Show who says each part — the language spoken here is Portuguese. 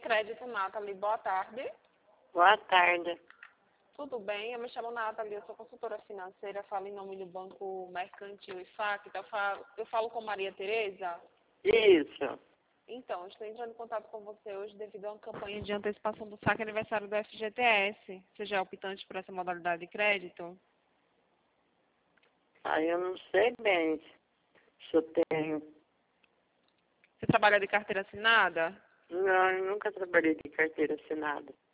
Speaker 1: Crédito, Nathalie. Boa tarde.
Speaker 2: Boa tarde.
Speaker 1: Tudo bem? Eu me chamo Nathalie, eu sou consultora financeira, falo em nome do Banco Mercantil IFAC. Então, eu falo com Maria Tereza?
Speaker 2: Isso.
Speaker 1: Então, estou entrando em contato com você hoje devido a uma campanha de antecipação do saque aniversário do FGTS. Você já é optante por essa modalidade de crédito?
Speaker 2: Eu não sei bem se eu tenho.
Speaker 1: Você trabalha de carteira assinada?
Speaker 2: Não, eu nunca trabalhei de carteira assinada.